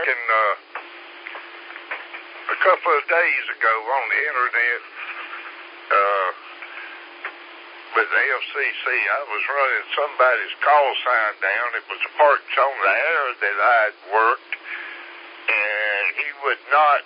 And a couple of days ago on the internet, with the FCC, I was running somebody's call sign down. It was a parts on the air that I had worked, and he would not,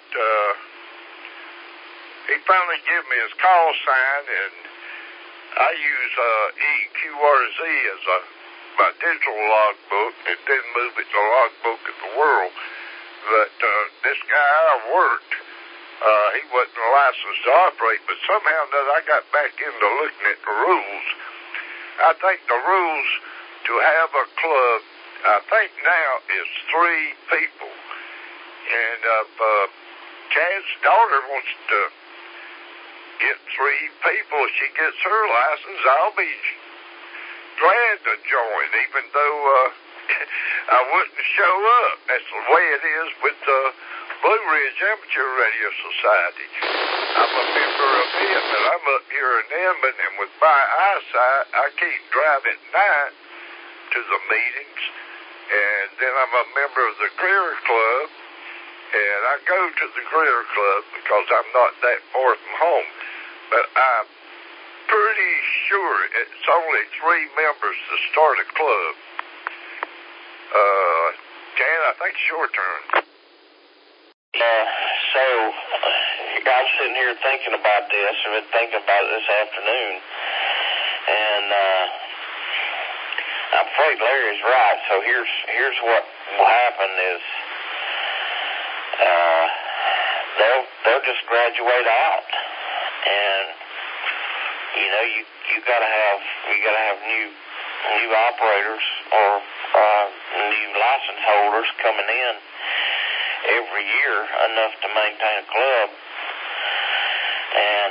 he finally gave me his call sign, and I use EQRZ as my digital logbook. It didn't move it to logbook of the world. But this guy I worked, he wasn't licensed to operate, but somehow or another I got back into looking at the rules. I think the rules to have a club, I think now is 3 people. And if Chad's daughter wants to get 3 people, she gets her license, I'll be glad to join, even though I wouldn't show up. That's the way it is with the Blue Ridge Amateur Radio Society. I'm a member of it, but I'm up here in Edmond, and with my eyesight, I can't drive at night to the meetings. And then I'm a member of the Greer Club, and I go to the Greer Club because I'm not that far from home. But I'm pretty sure it's only 3 members to start a club. Jan, I think it's your turn. So I'm sitting here thinking about this. I've been thinking about it this afternoon, and I'm afraid Larry's right. So here's what will happen is they'll just graduate out, and you know you gotta have new operators or new license holders coming in every year, enough to maintain a club. And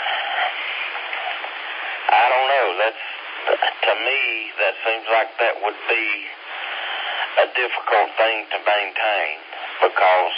I don't know, to me that seems like that would be a difficult thing to maintain, because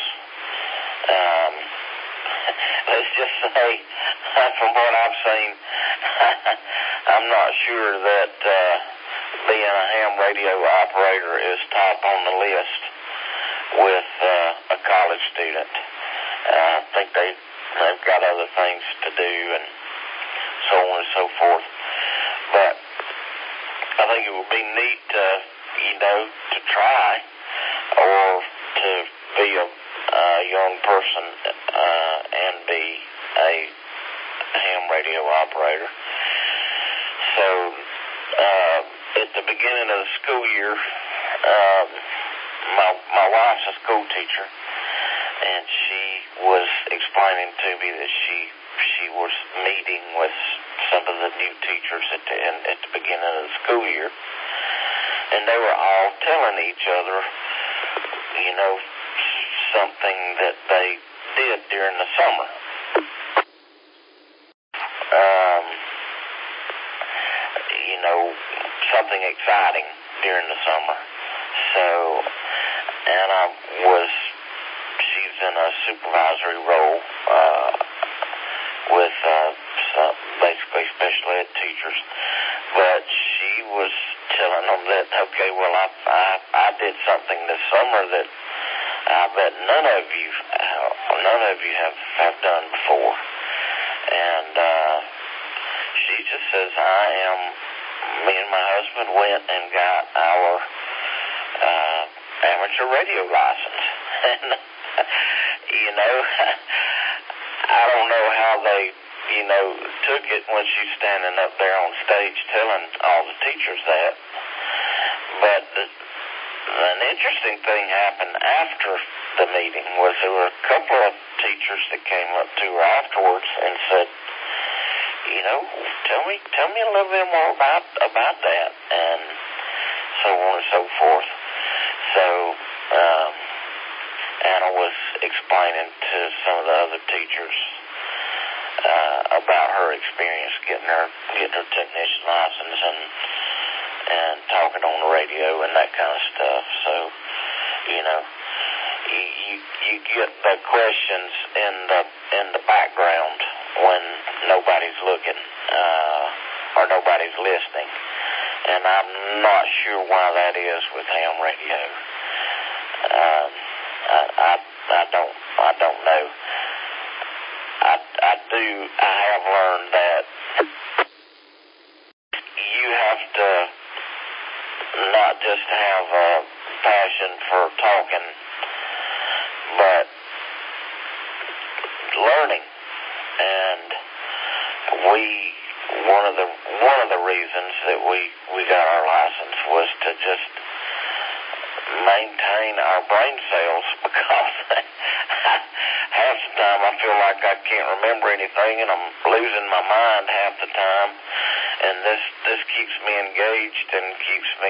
let's just say, from what I've seen, I'm not sure that being a ham radio operator is top on the list with a college student. I think they've got other things to do and so on and so forth. But I think it would be neat to try, or to be a young person and be a ham radio operator. So at the beginning of the school year, my wife's a school teacher, and she was explaining to me that she was meeting with some of the new teachers at the beginning of the school year, and they were all telling each other, something that they did during the summer. Something exciting during the summer. So, Anna she's in a supervisory role with basically special ed teachers, but she was telling them that, okay, well, I did something this summer that I bet none of you have done before. And she just says, me and my husband went and got our amateur radio license. And, I don't know how they, took it when she's standing up there on stage telling all the teachers that. But an interesting thing happened after the meeting was there were a couple of teachers that came up to her afterwards and said, tell me a little bit more about that, and so on and so forth. So Anna was explaining to some of the other teachers about her experience getting her technician license and talking on the radio and that kind of stuff. So, you get the questions in the background when nobody's looking or nobody's listening, and I'm not sure why that is with ham radio. one of the reasons that we got our license was to just maintain our brain cells, because half the time I feel like I can't remember anything and I'm losing my mind half the time, and this keeps me engaged and keeps me,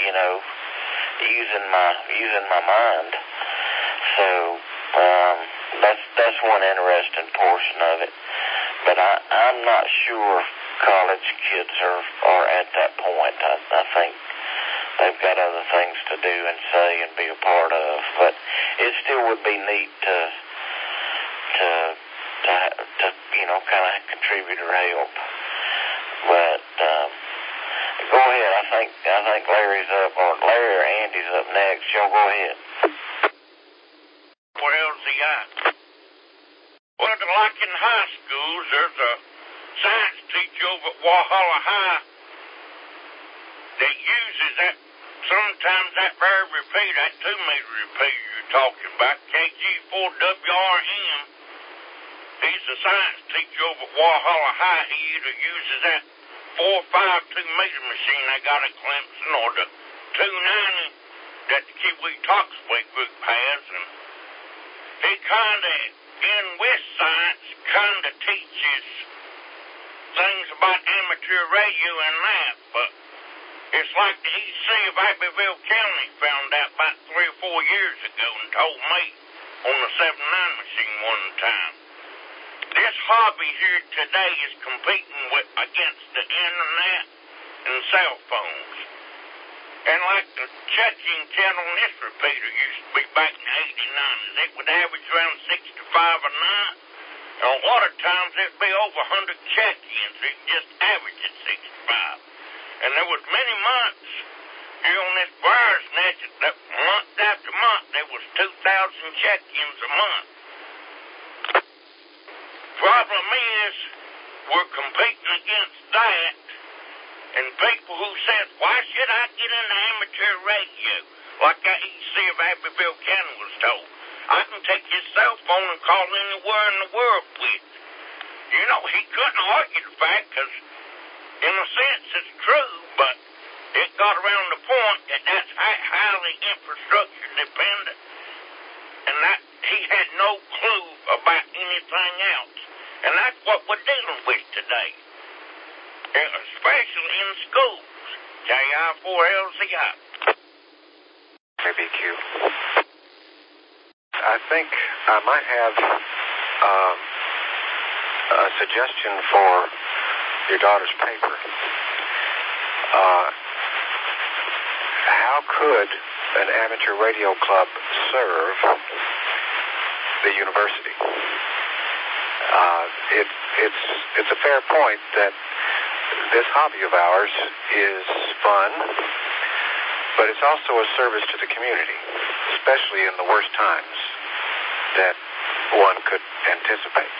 using my mind. So that's one interesting portion of it. But I'm not sure college kids are at that point. I think they've got other things to do and say and be a part of. But it still would be neat to kind of contribute or help. But go ahead. I think Larry's up, or Larry or Andy's up next. Y'all go ahead. What else he got? Well, like in high schools, there's a science teacher over at Walhalla High that uses that, sometimes that very repeater, that 2-meter repeater you're talking about, KG4WRM. He's a science teacher over at Walhalla High. He either uses that 452-meter machine I got at Clemson, or the 290 that the Kiwi Talksway group has, and he kind of, in West Science, kind of teaches things about amateur radio and that, but it's like the EC of Abbeville County found out about 3 or 4 years ago and told me on the 79 machine one time. This hobby here today is competing against the internet and cell phones. And like the check-in count on this repeater used to be back in the 80s, 90s, it would average around 65 a night. And a lot of times it'd be over 100 check-ins. It just averaged at 65. And there was many months here on this virus net that month after month there was 2,000 check-ins a month. Problem is, we're competing against that, and people who said, why should I get into amateur radio? Like that EC of Abbeville County was told. I can take his cell phone and call anywhere in the world with. He couldn't argue the fact, because in a sense it's true, but it got around the point that that's highly infrastructure dependent, and that he had no clue about anything else. And that's what we're dealing with today, especially in schools. KI4LZI. BQ. I think I might have a suggestion for your daughter's paper. How could an amateur radio club serve the university? It's a fair point that this hobby of ours is fun, but it's also a service to the community, especially in the worst times that one could anticipate.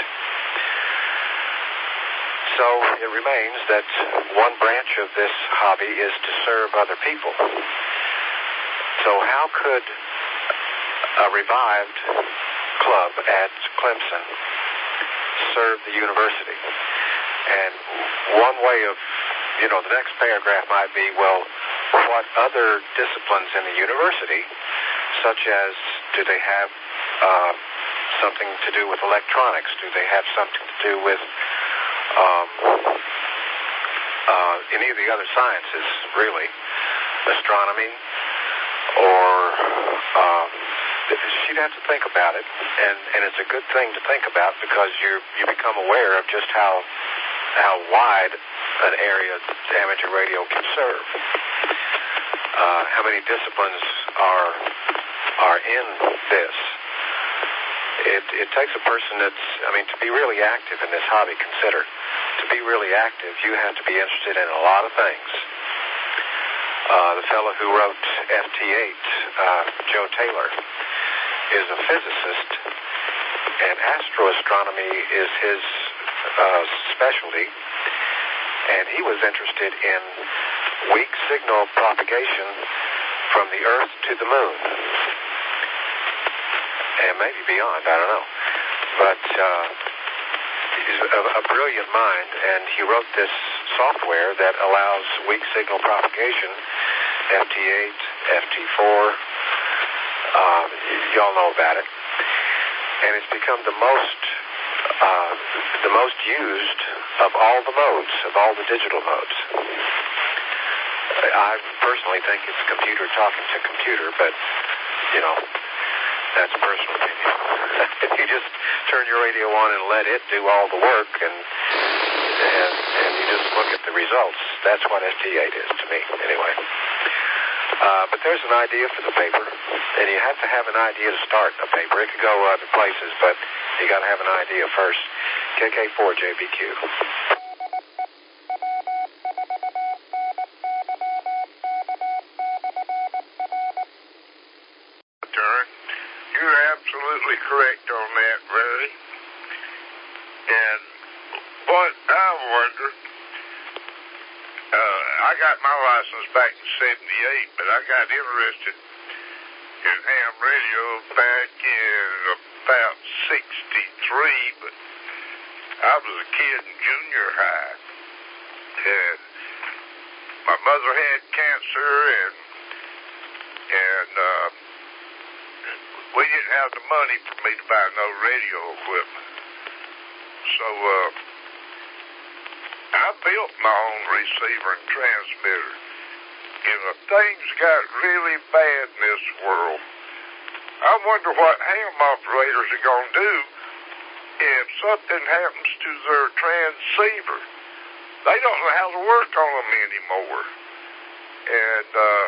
So it remains that one branch of this hobby is to serve other people. So how could a revived club at Clemson serve the university? And one way of, the next paragraph might be, well, what other disciplines in the university, such as, do they have something to do with electronics? Do they have something to do with any of the other sciences, really? Astronomy, or she'd have to think about it, and it's a good thing to think about, because you become aware of just how wide an area amateur radio can serve. How many disciplines are in this? It takes a person to be really active in this hobby, to be really active, you have to be interested in a lot of things. The fellow who wrote FT8, Joe Taylor, is a physicist, and astroastronomy is his specialty, and he was interested in weak signal propagation from the Earth to the Moon, and maybe beyond, I don't know. But He's a brilliant mind, and he wrote this software that allows weak signal propagation, FT8, FT4. Y'all know about it. And it's become the most used of all the modes, of all the digital modes. I personally think it's computer talking to computer, but, you know, that's personal opinion. If you just turn your radio on and let it do all the work and you just look at the results, that's what FT8 is to me, anyway. But there's an idea for the paper, and you have to have an idea to start a paper. It could go other places, but you got to have an idea first. KK4JBQ. You're absolutely correct on that, Larry. And what I wonder, I got my license back in 78, but I got interested in ham radio back in about 63, but I was a kid in junior high, and my mother had cancer, and we didn't have the money for me to buy no radio equipment. So I built my own receiver and transmitter. And if things got really bad in this world, I wonder what ham operators are going to do if something happens to their transceiver. They don't know how to work on them anymore. And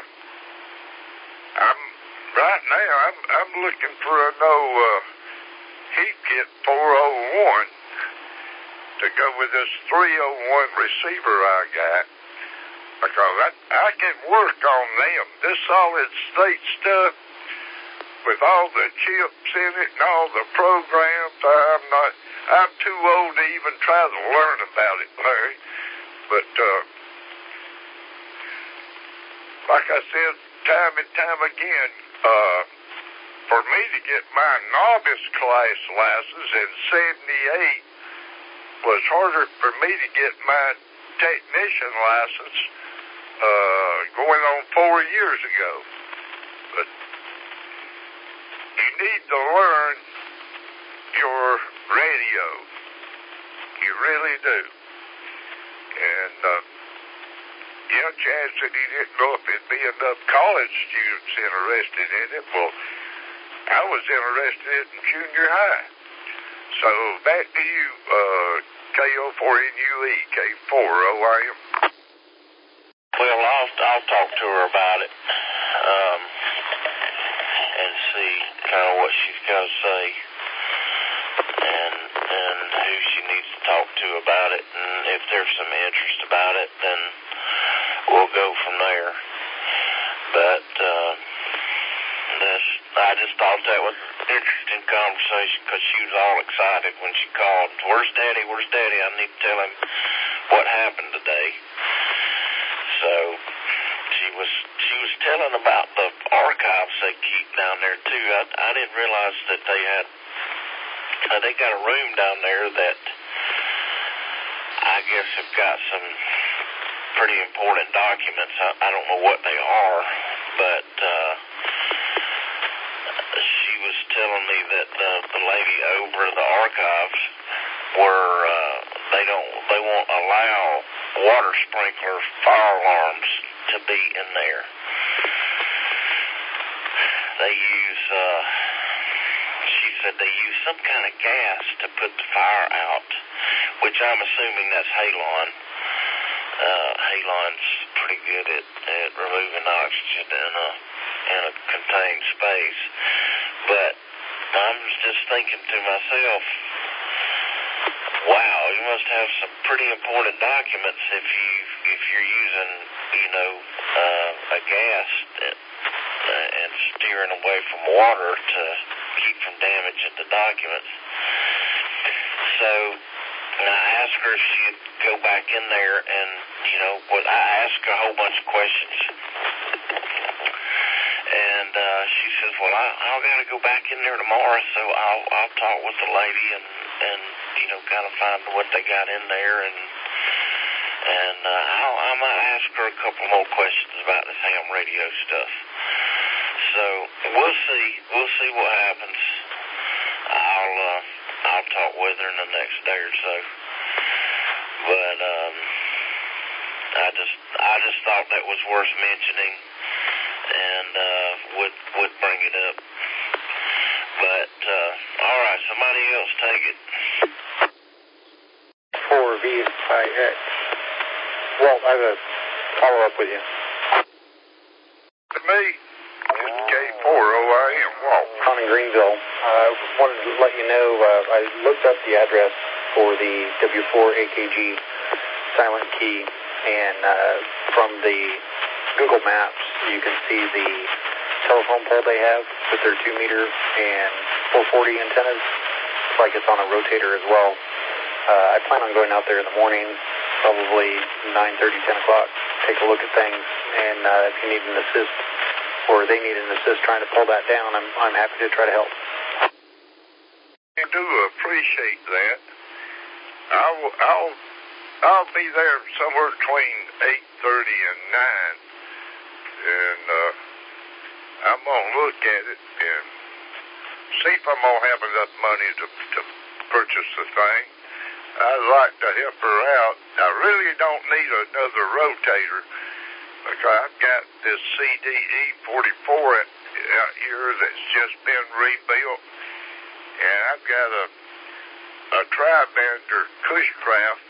I'm looking for a heat kit 401 to go with this 301 receiver I got, because I can work on them. This solid state stuff with all the chips in it and all the programs, I'm too old to even try to learn about it, Larry. But like I said time and time again, for me to get my novice class license in 78 was harder for me to get my technician license going on 4 years ago. But you need to learn your radio. You really do. And Chad said he didn't know if there'd be enough college students interested in it. Well, I was interested in it in junior high. So back to you, KO4NUE, K4OIM. Well, I'll talk to her about it and see kind of what she's got to say and who she needs to talk to about it. And if there's some interest about it, then we'll go from there. But I just thought that was an interesting conversation because she was all excited when she called. Where's Daddy? Where's Daddy? I need to tell him what happened today. So she was telling about the archives they keep down there too. I didn't realize that they got a room down there that I guess have got some pretty important documents. I don't know what they are, but she was telling me that the lady over the archives were they won't allow water sprinkler fire alarms to be in there. They use she said they use some kind of gas to put the fire out, which I'm assuming that's halon. Halon's pretty good at removing oxygen in a contained space. But I'm just thinking to myself, wow, you must have some pretty important documents if you're using, a gas and steering away from water to keep from damaging the documents. So I asked her if she'd go back in there and, I asked her a whole bunch of questions. And she says, well, I'll got to go back in there tomorrow, so I'll talk with the lady and kind of find what they got in there, and I might ask her a couple more questions about this ham radio stuff. So we'll see what happens. I'll talk with her in the next day or so. But I just thought that was worth mentioning, and would bring it up. But all right, somebody else take it. 4VIX. Walt, I have a follow-up with you. To me, it's K4OIM, Walt. Con in Greenville. I wanted to let you know, I looked up the address for the W4AKG silent key, and from the Google Maps, you can see the telephone pole they have with their 2-meter and 440 antennas. It's like it's on a rotator as well. I plan on going out there in the morning, probably 9:30, 10 o'clock, take a look at things, and if you need an assist, or they need an assist trying to pull that down, I'm happy to try to help. I do appreciate that. I'll be there somewhere between 8:30 and 9, and I'm gonna look at it and see if I'm gonna have enough money to purchase the thing. I'd like to help her out. I really don't need another rotator, because I've got this CDE 44 out here that's just been rebuilt, and I've got a tri-bender Cushcraft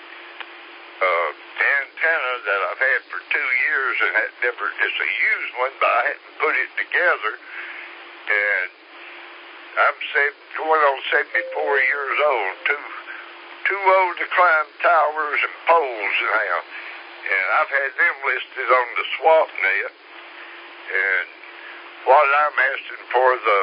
antenna that I've had for 2 years, and it's a used one, but I hadn't put it together, and I'm going on 74 years old, too old to climb towers and poles now, and I've had them listed on the swap net, and what I'm asking for the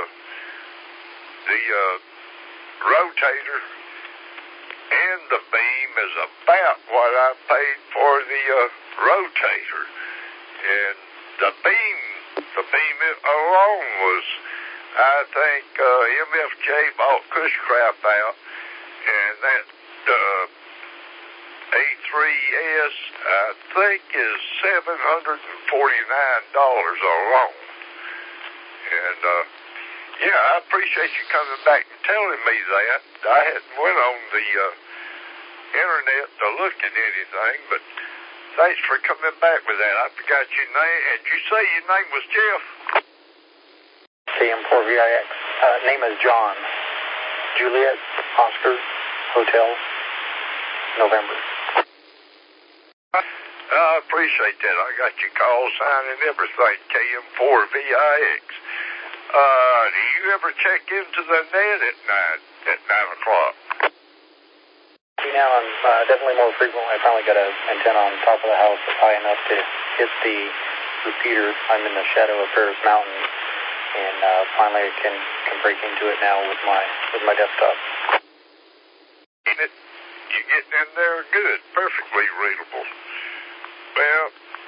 rotator and the beam is about what I paid for the rotator, and the beam alone was, I think, MFJ bought Cushcraft out, and that A3S, I think, is $749 alone. And yeah, I appreciate you coming back and telling me that. I hadn't went on the internet to look at anything, but thanks for coming back with that. I forgot your name. And you say your name was Jeff? KM4VIX. Name is John. Juliet, Oscar, Hotel, November. I appreciate that. I got your call sign and everything, KM4VIX. Do you ever check into the net at 9 o'clock? Now I'm definitely more frequently. I finally got an antenna on top of the house that's high enough to hit the repeater. I'm in the shadow of Ferris Mountain, and finally I can break into it now with my desktop. You getting in there good, perfectly readable. Well,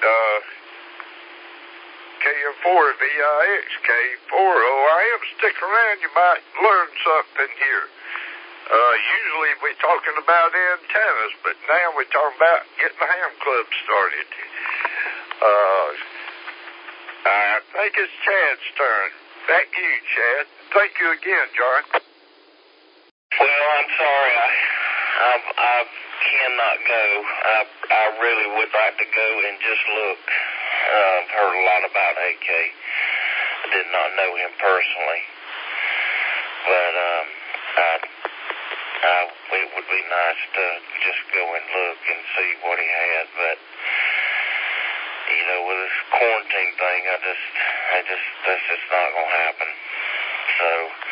KM4VIX, K4OIM, stick around, you might learn something here. Usually we're talking about antennas, but now we're talking about getting the ham club started. I think it's Chad's turn. Thank you, Chad. Thank you again, John. Well, I'm sorry. I cannot go. I really would like to go and just look. I've heard a lot about AK. I did not know him personally, but it would be nice to just go and look and see what he had. But with this quarantine thing, that's just not gonna happen. So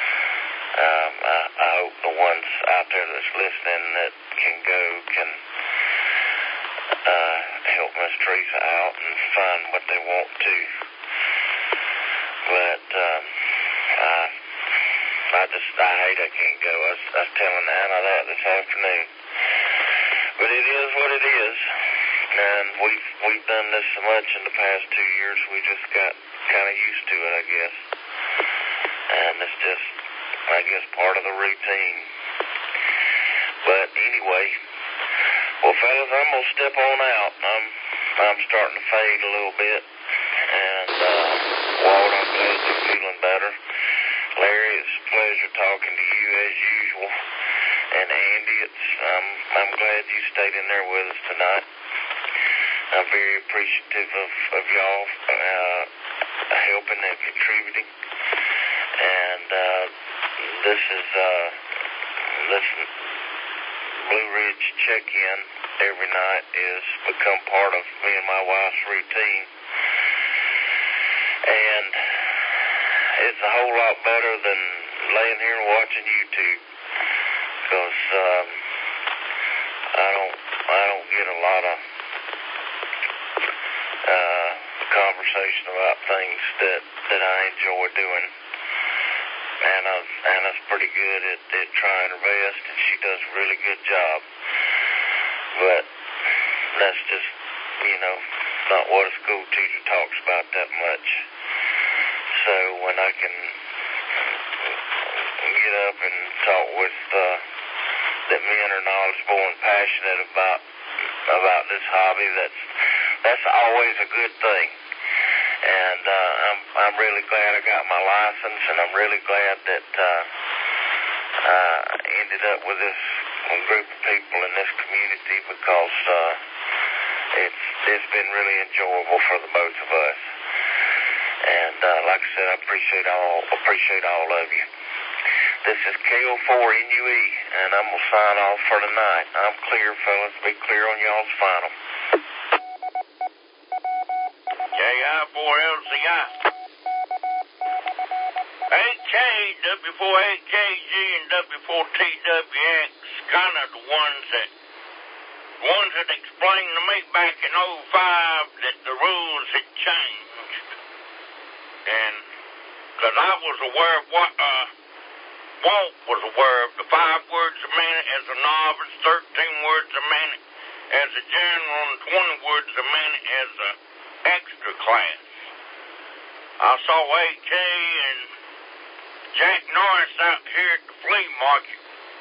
I hope the ones out there that's listening that can go can help Miss Teresa out and find what they want to. But I hate I can't go. I was telling Anna that this afternoon. But it is what it is. And we've done this so much in the past 2 years, we just got kind of used to it, I guess. And it's just, I guess, part of the routine. But anyway, well, fellas, I'm going to step on out. I'm starting to fade a little bit. And, Walt, I'm glad you're feeling better. Larry, it's a pleasure talking to you as usual. And Andy, I'm glad you stayed in there with us tonight. I'm very appreciative of y'all helping and contributing. And this Blue Ridge check-in every night has become part of me and my wife's routine. And it's a whole lot better than laying here and watching YouTube, because I don't get a lot of conversation about things that I enjoy doing. Anna's pretty good at trying her best, and she does a really good job. But that's just, not what a school teacher talks about that much. So when I can get up and talk with that men are knowledgeable and passionate about this hobby, that's always a good thing. And I'm really glad I got my license, and I'm really glad that I ended up with this group of people in this community, because it's been really enjoyable for the both of us. And like I said, I appreciate all of you. This is KO4NUE, and I'm gonna sign off for tonight. I'm clear, fellas. Be clear on y'all's final. KI4LCI. AK, W4AKG, and W4TWX, kind of the ones that explained to me back in 05 that the rules had changed. And because I was aware of what Walt was aware of, the 5 words a minute as a novice, 13 words a minute as a general, and 20 words a minute as a extra class. I saw AK and Jack Norris out here at the flea market.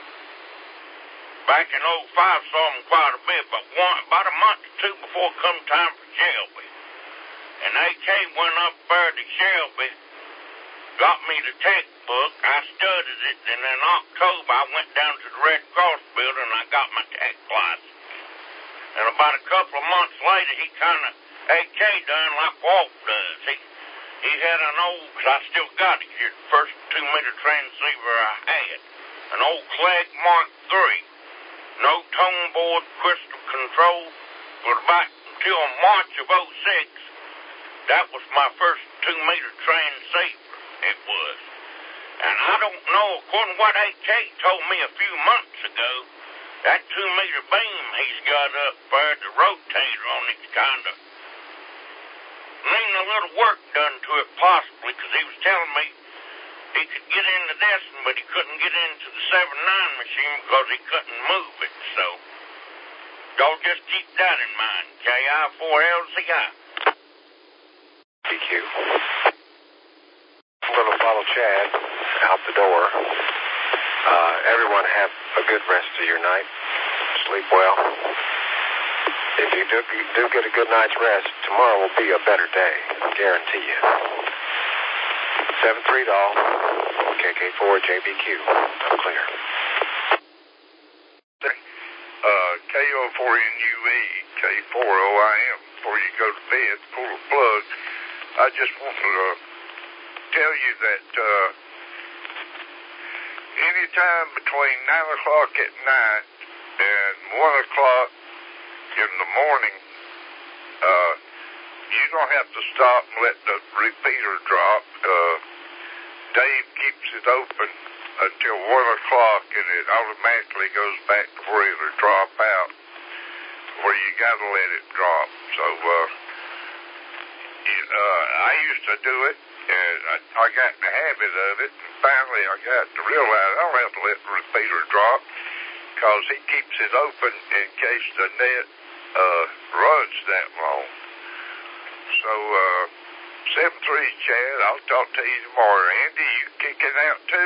Back in 05, saw them quite a bit, but about a month or two before come time for Shelby. And AK went up there to Shelby, got me the textbook, I studied it, and in October I went down to the Red Cross building and I got my tech license. And about a couple of months later, he AK done like Walt does. He had an old, because I still got it here, the first 2-meter transceiver I had, an old Clegg Mark III, no tone board, crystal control, but about until March of 06, that was my first 2-meter transceiver, it was. And I don't know, according to what AK told me a few months ago, that 2-meter beam he's got up there, the rotator on it's kind of needing a little work done to it, possibly, because he was telling me he could get into this, but he couldn't get into the 7-9 machine because he couldn't move it. So, y'all just keep that in mind. KI4LCI. DQ. I'm going to follow Chad out the door. Everyone have a good rest of your night. Sleep well. If you do get a good night's rest, tomorrow will be a better day. I guarantee you. 7-3 doll. KK4 JBQ. I'm clear. KO4NUE, K4OIM. Before you go to bed, pull a plug. I just want to tell you that anytime between 9 o'clock at night and 1 o'clock in the morning, you don't have to stop and let the repeater drop. Dave keeps it open until 1 o'clock, and it automatically goes back to where it'll drop out, where you got to let it drop. So I used to do it, and I got in the habit of it, and finally I got to realize I don't have to let the repeater drop, because he keeps it open in case the net runs that long. So Chad. I'll talk to you tomorrow. Andy, you kicking out too?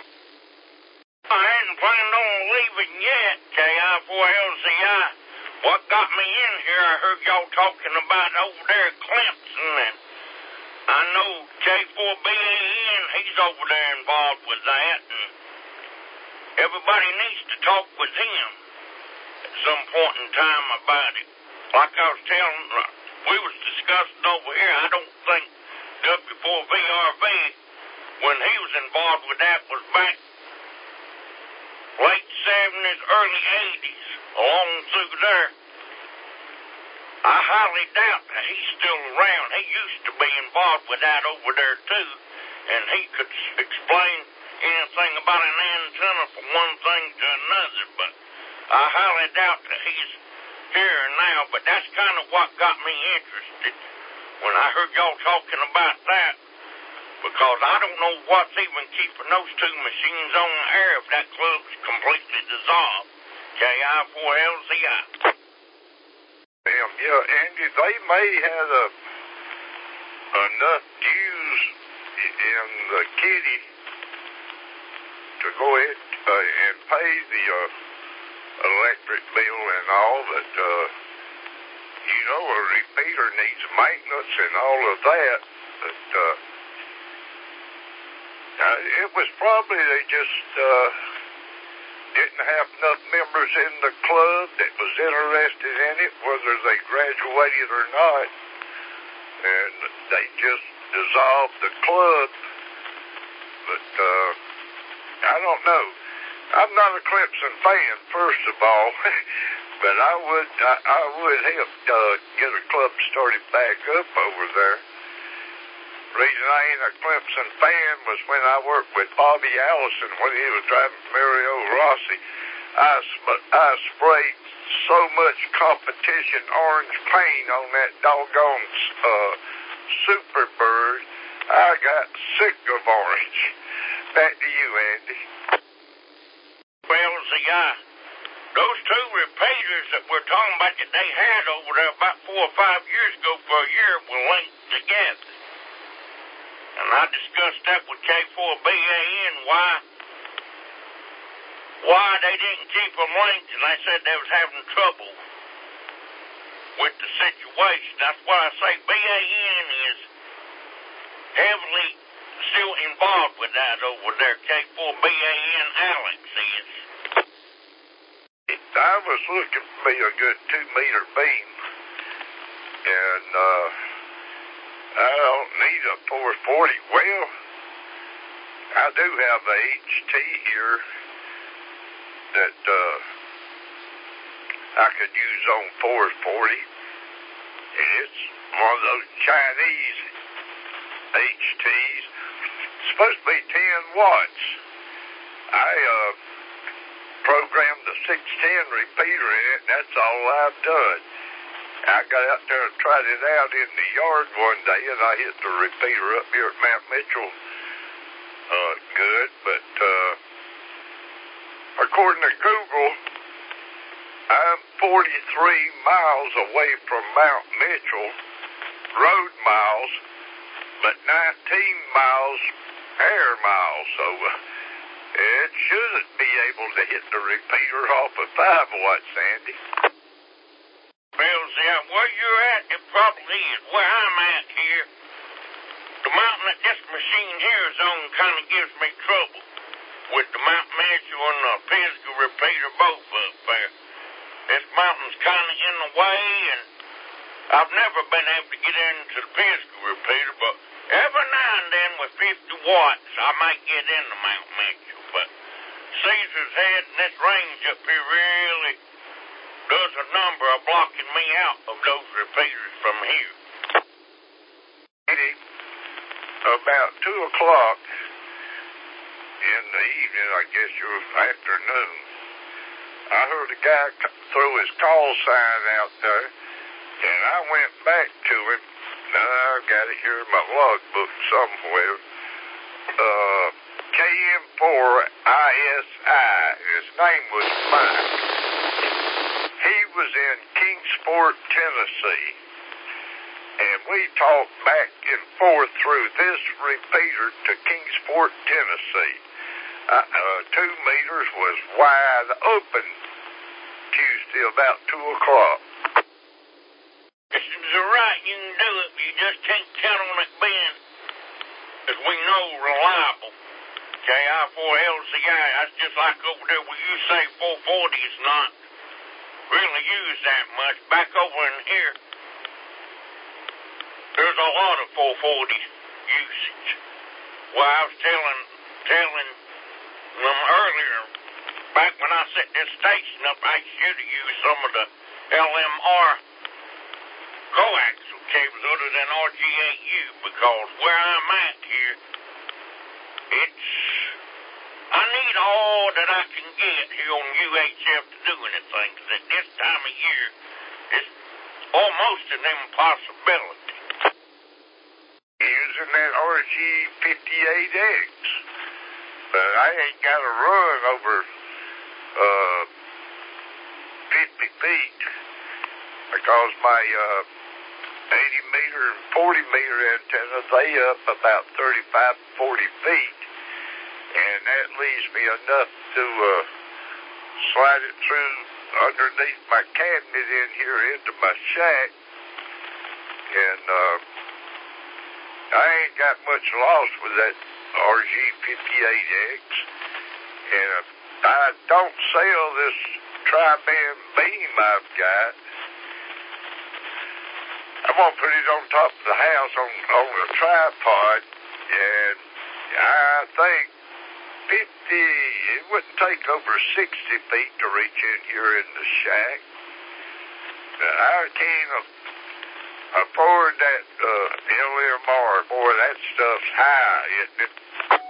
I hadn't planned on leaving yet, KI4LCI. What got me in here, I heard y'all talking about over there at Clemson, and I know K4BAN, he's over there involved with that, and everybody needs to talk with him at some point in time about it. Like I was telling, we was discussing over here, I don't think W4VRV, when he was involved with that, was back late 70s, early 80s, along through there. I highly doubt that he's still around. He used to be involved with that over there too, and he could explain anything about an antenna from one thing to another, but I highly doubt that he's here now. But that's kind of what got me interested when I heard y'all talking about that, because I don't know what's even keeping those two machines on the air if that club's completely dissolved. KI4LCI. Yeah, Andy, they may have enough dues in the kitty to go ahead and pay the electric bill and all, but you know, a repeater needs maintenance and all of that. But it was probably they just didn't have enough members in the club that was interested in it, whether they graduated or not, and they just dissolved the club. But I don't know. I'm not a Clemson fan, first of all, but I would help get a club started back up over there. Reason I ain't a Clemson fan was when I worked with Bobby Allison when he was driving Mario Rossi. I sprayed so much competition orange paint on that doggone Superbird, I got sick of orange. Back to you, Andy. Well, those two repeaters that we're talking about that they had over there about 4 or 5 years ago for a year were linked together. And I discussed that with K4BAN, why they didn't keep them linked, and they said they was having trouble with the situation. That's why I say BAN is heavily still involved with that over there. K4BAN Alex is. I was looking for me a good 2-meter beam, and I don't need a 440. Well, I do have a HT here that I could use on 440, and it's one of those Chinese HTs. It's supposed to be 10 watts. I programmed the 610 repeater in it, and that's all I've done. I got out there and tried it out in the yard one day, and I hit the repeater up here at Mount Mitchell good, but according to Google, I'm 43 miles away from Mount Mitchell, road miles, but 19 miles air miles, so it shouldn't be able to hit the repeater off of 5 watts, Andy. Well, where you're at, it probably is. Where I'm at here, the mountain that this machine here is on kind of gives me trouble with the Mount Mitchell and the Pisgah repeater both up there. This mountain's kind of in the way, and I've never been able to get into the Pisgah repeater, but every now and then with 50 watts, I might get into Mount Mitchell. But Caesar's Head and this range up here really does a number of blocking me out of those repeaters from here. About 2 o'clock in the evening, I guess your afternoon, I heard a guy throw his call sign out there, and I went back to him. I've got it here in my logbook somewhere. KM4ISI. His name was Mike. He was in Kingsport, Tennessee. and we talked back and forth through this repeater to Kingsport, Tennessee. 2 meters was wide open Tuesday about 2 o'clock. This is right, you can do it. You just can't count on it being, as we know, reliable. KI4LCI, that's just like over there where you say 440 is not really used that much. Back over in here, there's a lot of 440 usage. Well, I was telling them earlier, back when I set this station up, I should have used some of the LMR coaxial cables other than RG8U, because where I'm at here, I need all that I can get here on UHF to do anything, because at this time of year, it's almost an impossibility. Using that RG58X, but I ain't got to run over 50 feet, because my 80 meter and 40 meter antennas, they up about 35, 40 feet. And that leaves me enough to slide it through underneath my cabinet in here into my shack. And I ain't got much loss with that RG58X. And I don't sell this tri-band beam I've got. I'm going to put it on top of the house on a tripod. And I think 50, it wouldn't take over 60 feet to reach in here in the shack. I can't afford that LMR. Boy, that stuff's high, isn't it?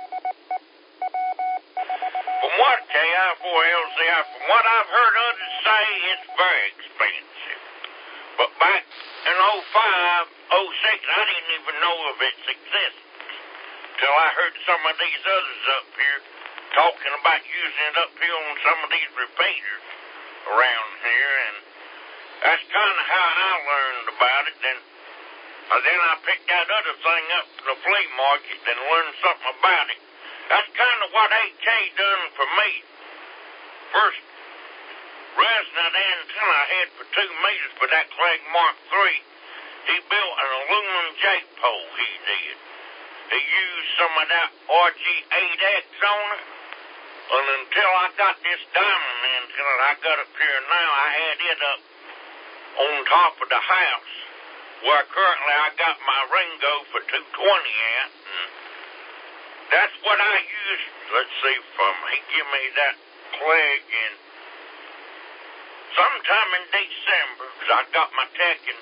From what KI4LCI, from what I've heard others say, it's very expensive. But back in 05, 06, I didn't even know of its existence till I heard some of these others up here talking about using it up here on some of these repeaters around here, and that's kind of how I learned about it. Then I picked that other thing up from the flea market and learned something about it. That's kind of what AK done for me. First, resonant antenna I had for 2 meters for that Clegg Mark III. He built an aluminum J-pole, he did. He used some of that RG8X on it. And until I got this diamond antenna that I got up here now, I had it up on top of the house, where currently I got my Ringo for 220 at. And that's what I used, let's see, he gave me that Clegg in sometime in December, because I got my tech in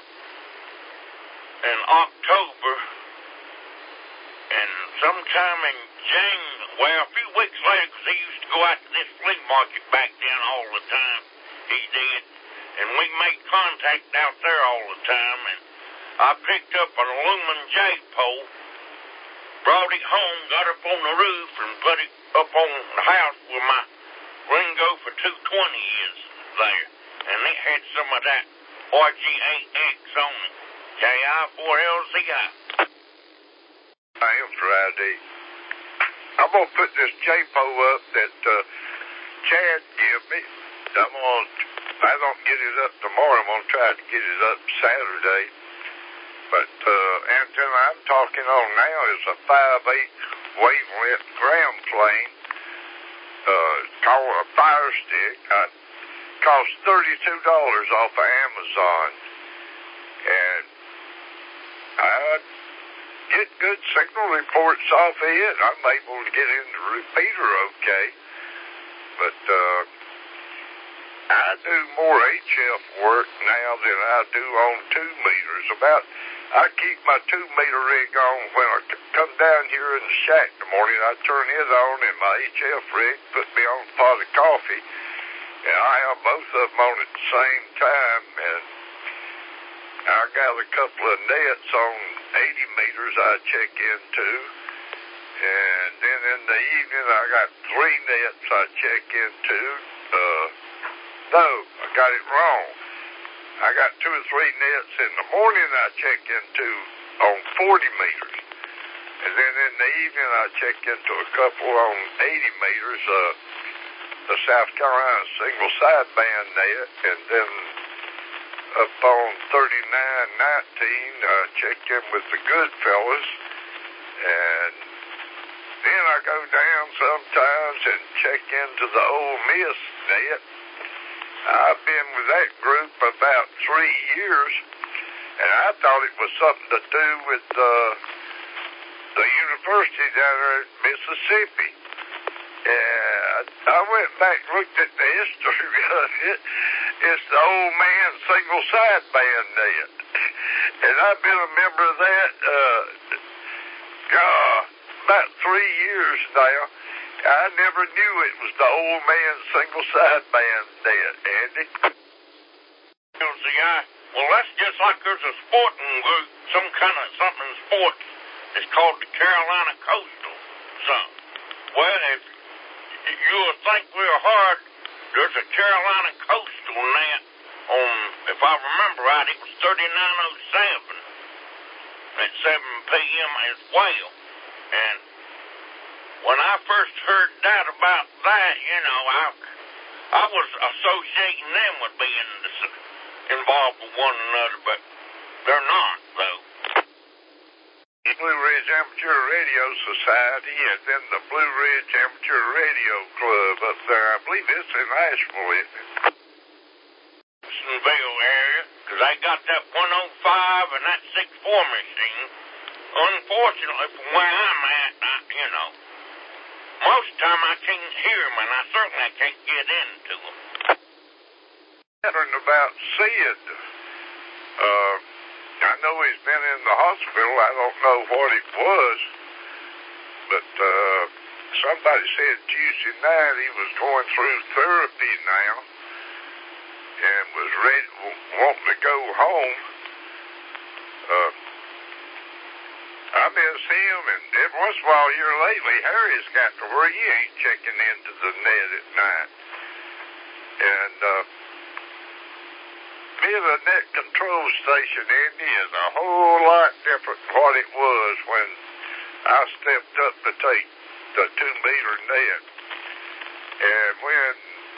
October. And sometime in January, a few weeks later, because he used to go out to this flea market back then all the time, he did, and we made contact out there all the time, and I picked up an aluminum J-pole, brought it home, got up on the roof, and put it up on the house where my Ringo for 220 is there, and it had some of that RG8X on it, KI4LCI. Answer ID. I'm going to put this J-pole up that Chad gave me. If I don't get it up tomorrow, I'm going to try to get it up Saturday. But antenna I'm talking on now is a 5/8 wavelength ground plane. It's called a Fire Stick. It cost $32 off of Amazon. And I get good signal reports off of it. I'm able to get in the repeater okay. But I do more HF work now than I do on 2 meters. I keep my 2 meter rig on when I come down here in the shack in the morning. I turn it on and my HF rig put me on a pot of coffee. And I have both of them on at the same time. And I got a couple of nets on 80 meters I check into. And then in the evening I got 3 nets I check into. No, I got it wrong. I got 2 or 3 nets in the morning I check into on 40 meters. And then in the evening I check into a couple on 80 meters, the South Carolina single sideband net, and then up on 3919 I check in with the Goodfellas, and then I go down sometimes and check into the Ole Miss net. I've been with that group about 3 years, and I thought it was something to do with the university down there in Mississippi. And I went back and looked at the history of it. It's the Old Man single sideband net. And I've been a member of that about 3 years now. I never knew it was the Old Man single sideband net, Andy. Well, that's just like there's a sporting group, some kind of something in sports. It's called the Carolina Coastal something. Well, if you would think real hard, there's a Carolina Coastal net on, if I remember right, it was 3907 at 7 p.m. as well. And when I first heard that about that, you know, I was associating them with being involved with one another, but they're not, though. Blue Ridge Amateur Radio Society, and then the Blue Ridge Amateur Radio Club up there. I believe it's in Asheville, isn't it? Jacksonville area, because they got that 105 and that 6-4 machine. Unfortunately, from where I'm at, you know, most of the time I can't hear them, and I certainly can't get into them. About Sid, I know he's been in the hospital. I don't know what it was, but somebody said Tuesday night he was going through therapy now and was ready, wanting to go home. I miss him, and every once in a while here lately, Harry's got to where he ain't checking into the net at night. And being a net control station, Andy, is a whole lot different than what it was when I stepped up to take the 2-meter net. And when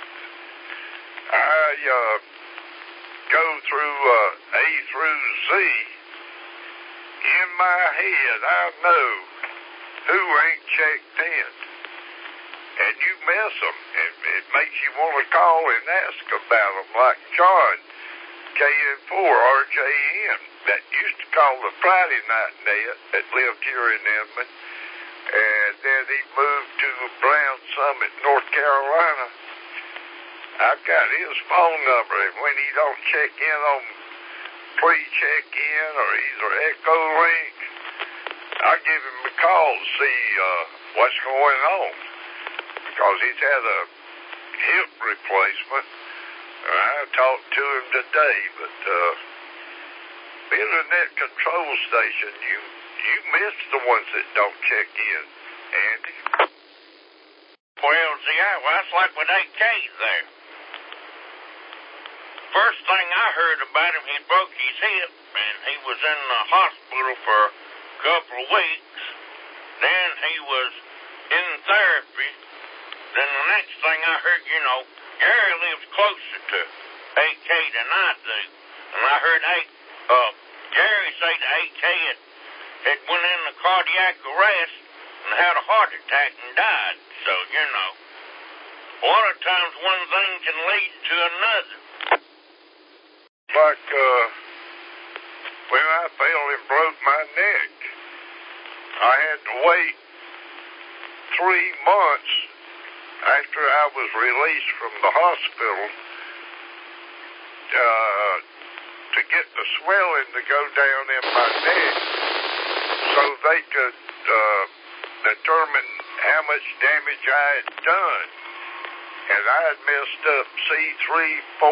I go through A through Z, in my head I know who ain't checked in. And you miss them, and it makes you want to call and ask about them, like John, KN4, RJN, that used to call the Friday night net, that lived here in Edmond, and then he moved to Brown Summit, North Carolina. I've got his phone number, and when he don't check in on pre-check-in or either Echo Link, I give him a call to see what's going on, because he's had a hip replacement. I talked to him today, but being a net control station, you miss the ones that don't check in, Andy. Well, see, that's like with 8Ks there. First thing I heard about him, he broke his hip, and he was in the hospital for a couple of weeks. Then he was in therapy. Then the next thing I heard, you know, Gary lives closer to 8K than I do. And I heard Gary say the 8K had went into cardiac arrest and had a heart attack and died. So, you know, a lot of times one thing can lead to another. Like when I fell and broke my neck, I had to wait 3 months after I was released from the hospital to get the swelling to go down in my neck so they could determine how much damage I had done. And I had messed up C3,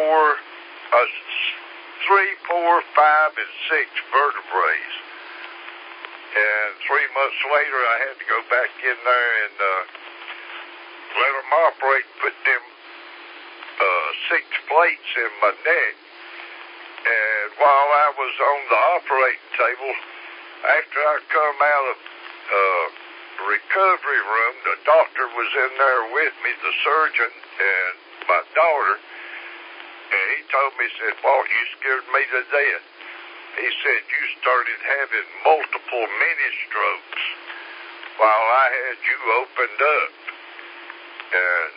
4, 5, and 6 vertebrae. And 3 months later, I had to go back in there and let them operate, put them 6 plates in my neck. And while I was on the operating table, after I come out of recovery room, the doctor was in there with me, the surgeon, and my daughter, and he told me, he said, "Walt, you scared me to death." He said, "You started having multiple mini strokes while I had you opened up." And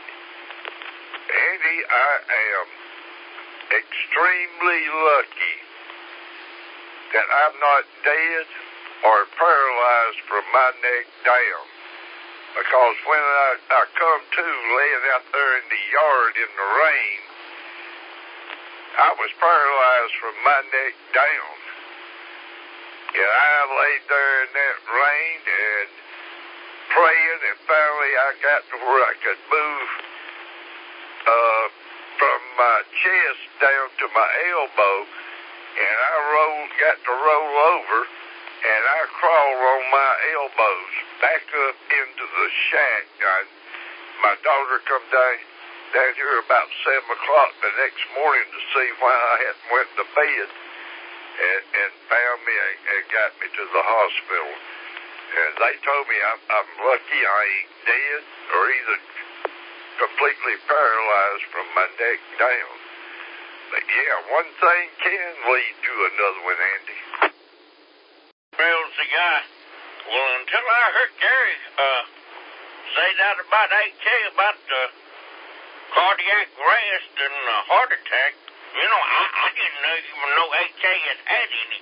Andy, I am extremely lucky that I'm not dead or paralyzed from my neck down. Because when I come to laying out there in the yard in the rain, I was paralyzed from my neck down. And I laid there in that rain and praying, and finally I got to where I could move from my chest down to my elbow, and I got to roll over, and I crawled on my elbows back up into the shack. My daughter come down here about 7 o'clock the next morning to see why I hadn't went to bed, and found me and got me to the hospital. And they told me I'm lucky I ain't dead or either completely paralyzed from my neck down. But yeah, one thing can lead to another one, Andy. Well, see, well, until I heard Gary say that about AK, about the cardiac arrest and heart attack, I didn't even know AK had any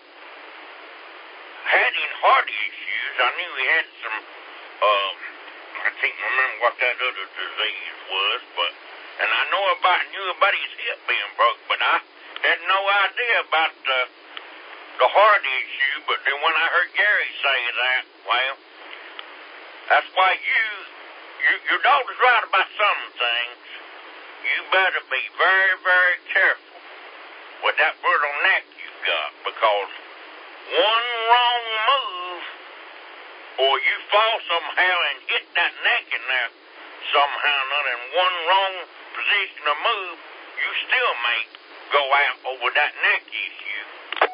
heart issues. I knew he had some, I can't remember what that other disease was, and I knew about his hip being broke, but I had no idea about the heart issue. But then when I heard Gary say that, well, that's why your daughter's right about some things. You better be very, very careful with that little neck you got, because one wrong move, or you fall somehow and hit that neck in there somehow, not in one wrong position or move, you still may go out over that neck issue.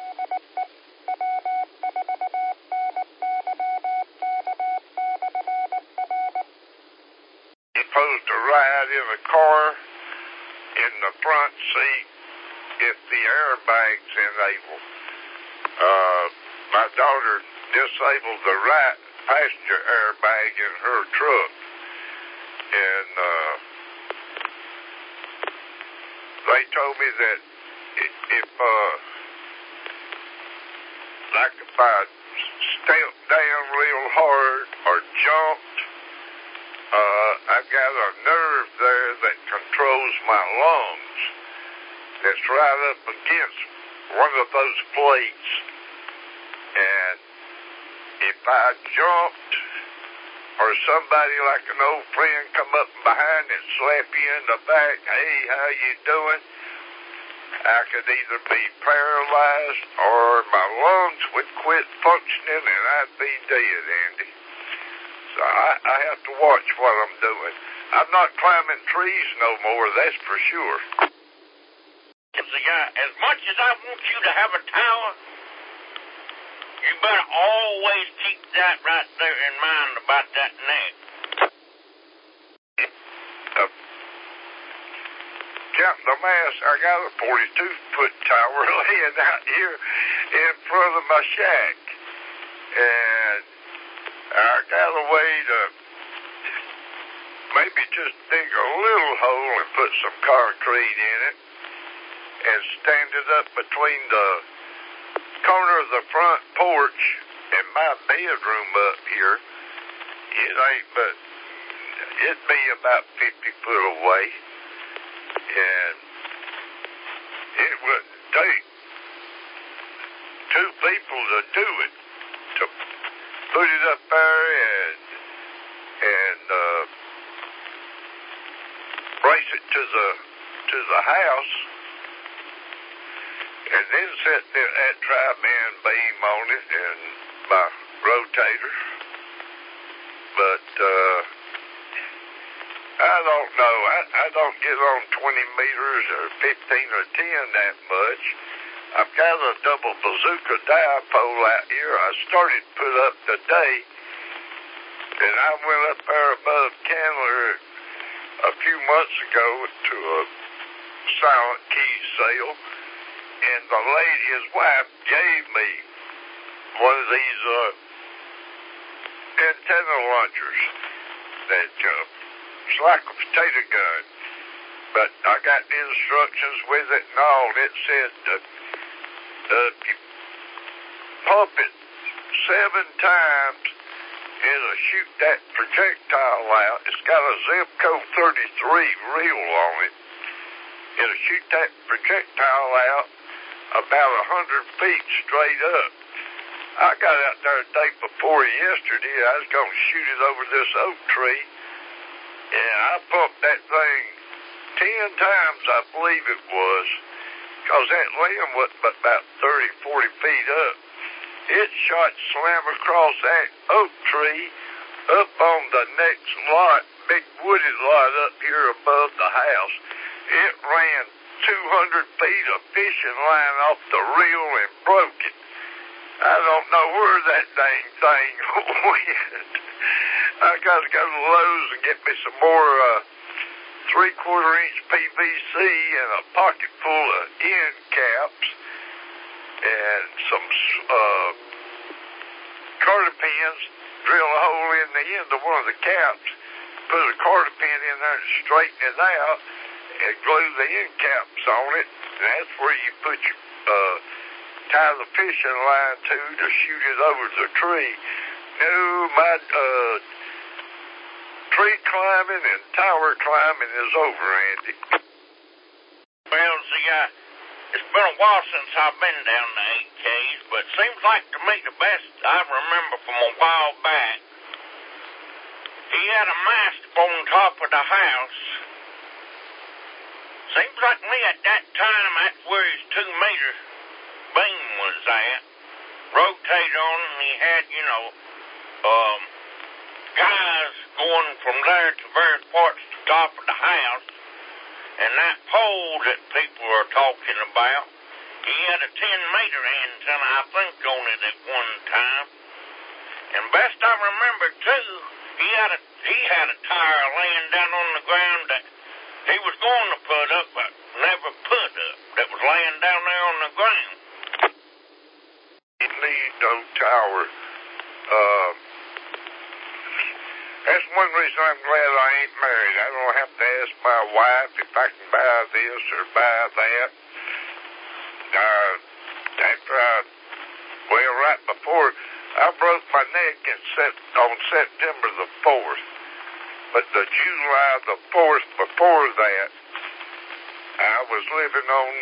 You're supposed to ride in a car in the front seat if the airbag's enabled. My daughter disabled the right passenger airbag in her truck, and they told me that if I stepped down real hard or jumped, I've got a nerve there that controls my lungs. It's right up against one of those plates. And if I jumped, or somebody like an old friend come up behind and slap you in the back, "Hey, how you doing?" I could either be paralyzed or my lungs would quit functioning and I'd be dead, Andy. So I have to watch what I'm doing. I'm not climbing trees no more, that's for sure. As much as I want you to have a tower, you better always keep that right there in mind about that neck. Captain Amass, I got a 42-foot tower laying out here in front of my shack. And I got a way to maybe just dig a little hole and put some concrete in it and stand it up between the corner of the front porch and my bedroom up here. It ain't but, it'd be about 50 foot away. And it would take two people to do it, to put it up there and brace it to the house, and then set that tri-band beam on it and my rotator. But I don't know. I don't get on 20 meters or 15 or 10 that much. I've got a double bazooka dipole out here I started to put up today, and I went up there above Candler a few months ago to a silent key sale, and the lady, his wife, gave me one of these antenna launchers that it's like a potato gun, but I got the instructions with it and all, and it said if you pump it 7 times, it'll shoot that projectile out. It's got a Zebco 33 reel on it. It'll shoot that projectile out about 100 feet straight up. I got out there the day before yesterday. I was going to shoot it over this oak tree, and I pumped that thing 10 times, I believe it was, because that limb was about 30, 40 feet up. It shot slam across that oak tree up on the next lot, big wooded lot up here above the house. It ran 200 feet of fishing line off the reel and broke it. I don't know where that dang thing went. I got to go to Lowe's and get me some more 3/4-inch PVC and a pocket full of end caps and some carter pins, drill a hole in the end of one of the caps, put a carter pin in there to straighten it out, and glue the end caps on it, and that's where you put your tie the fishing line to shoot it over the tree. No, my tree climbing and tower climbing is over, Andy. Well, see, it's been a while since I've been down to 8Ks, but it seems like to me the best I remember from a while back, he had a mast on top of the house. Seems like to me at that time that's where his 2-meter beam was at. Rotate on, and he had, guys going from there to various parts of the top of the house. And that pole that people are talking about, he had a 10-meter antenna, I think, on it at one time. And best I remember, too, he had a tire laying down on the ground that he was going to put up, but never put up, that was laying down there on the ground. You need no tower. That's one reason I'm glad I ain't married. I don't have to ask my wife if I can buy this or buy that. Right before I broke my neck on September the 4th, but the July the 4th before that, I was living on,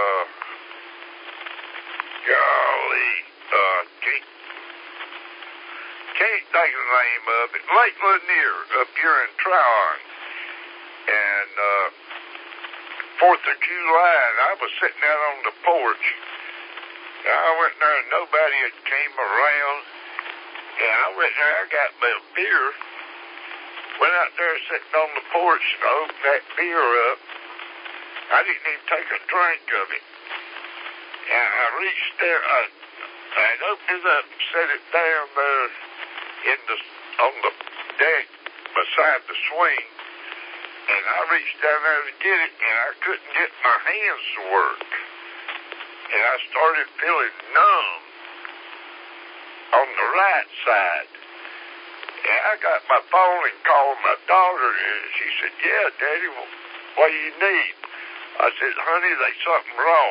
can't think of the name of it, Lake Lanier up here in Tryon. And 4th of July, and I was sitting out on the porch. I went there and nobody had came around. And I went there, I got me a beer. Went out there sitting on the porch and opened that beer up. I didn't even take a drink of it. And I reached there, I opened it up and set it down there on the deck beside the swing. And I reached down there to get it, and I couldn't get my hands to work. And I started feeling numb on the right side. And I got my phone and called my daughter, and she said, "Yeah, Daddy, what do you need?" I said, "Honey, there's something wrong.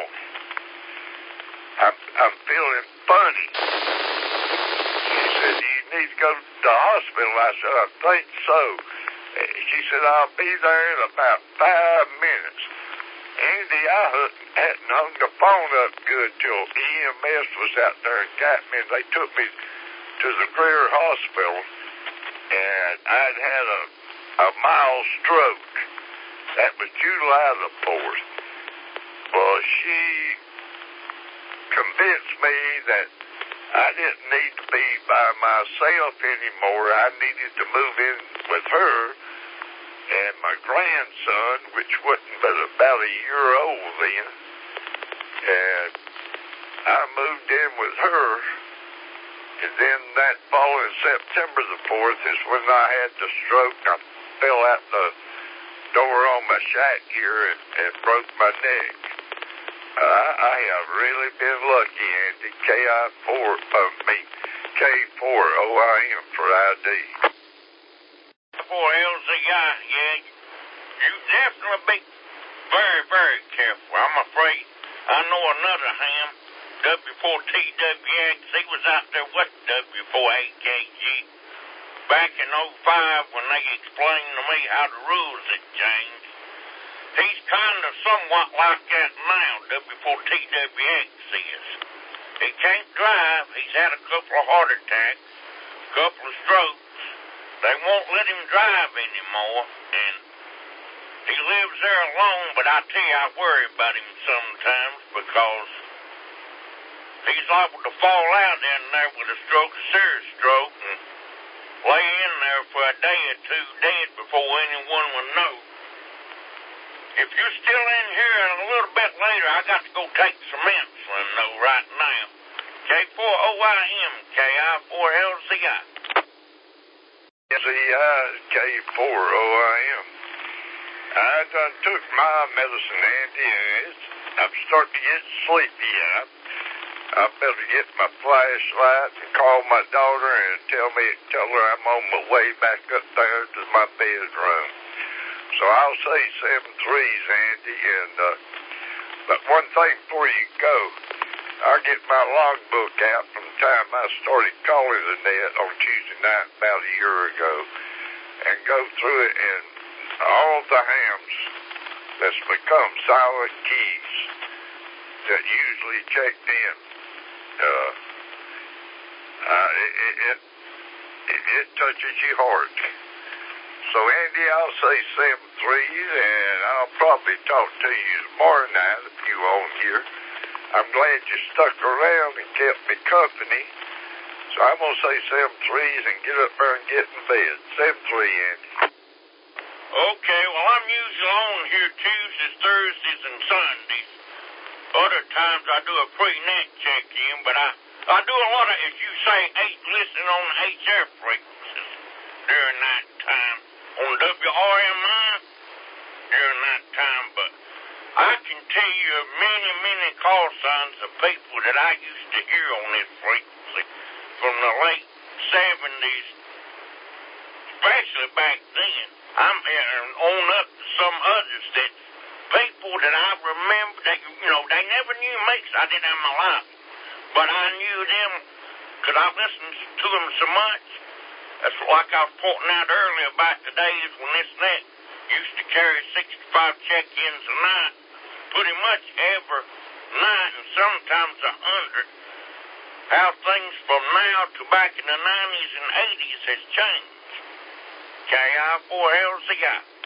I'm feeling funny." She said, "Do you need to go to the hospital?" I said, "I think so." She said, "I'll be there in about 5 minutes." Andy, I hadn't hung the phone up good till EMS was out there and got me, and they took me to the Greer Hospital, and I'd had a mild stroke. That was July the 4th. Well, she convinced me that I didn't need to be by myself anymore. I needed to move in with her and my grandson, which wasn't but about a year old then. And I moved in with her, and then that following September the 4th is when I had the stroke. I fell out the door on my shack here and broke my neck. I have really been lucky, Andy. K4OIM for ID. For LZI, yeah, you definitely be very, very careful. I'm afraid I know another ham, W4TWX. He was out there with W4AKG back in 05 when they explained to me how the rules had changed. He's kind of somewhat like that now, W4TWX is. He can't drive. He's had a couple of heart attacks, a couple of strokes. They won't let him drive anymore, and he lives there alone, but I tell you, I worry about him sometimes because he's liable to fall out in there with a stroke, a serious stroke, and lay in there for a day or two dead before anyone would know. If you're still in here and a little bit later, I got to go take some insulin, though, right now. K4OIM, KI4LZI. K4OIM. I done took my medicine, Andy, and I'm starting to get sleepy. I better get my flashlight and call my daughter and tell her I'm on my way back up there to my bedroom. So I'll say 7-3s, Andy, and but one thing before you go, I'll get my logbook out from the time I started calling the net on Tuesday night about a year ago and go through it, and all the hams that's become silent keys that usually checked in, it touches your heart. So, Andy, I'll say 7-3s, and I'll probably talk to you tomorrow night if you on here. I'm glad you stuck around and kept me company. So I'm going to say 7-3s and get up there and get in bed. 7-3, Andy. Okay, well, I'm usually on here Tuesdays, Thursdays, and Sundays. Other times I do a pre-net check-in, but I do a lot of, as you say, listening on the HR frequencies during that time. On WRMI during that time, but I can tell you of many, many call signs of people that I used to hear on this frequency from the late 70s, especially back then. I'm on up to some others that people that I remember that, they never knew me because I didn't have my life, but I knew them because I listened to them so much. That's like I was pointing out earlier about the days when this net used to carry 65 check-ins a night, pretty much every night, and sometimes 100. How things from now to back in the 90s and 80s has changed. KI4LZI.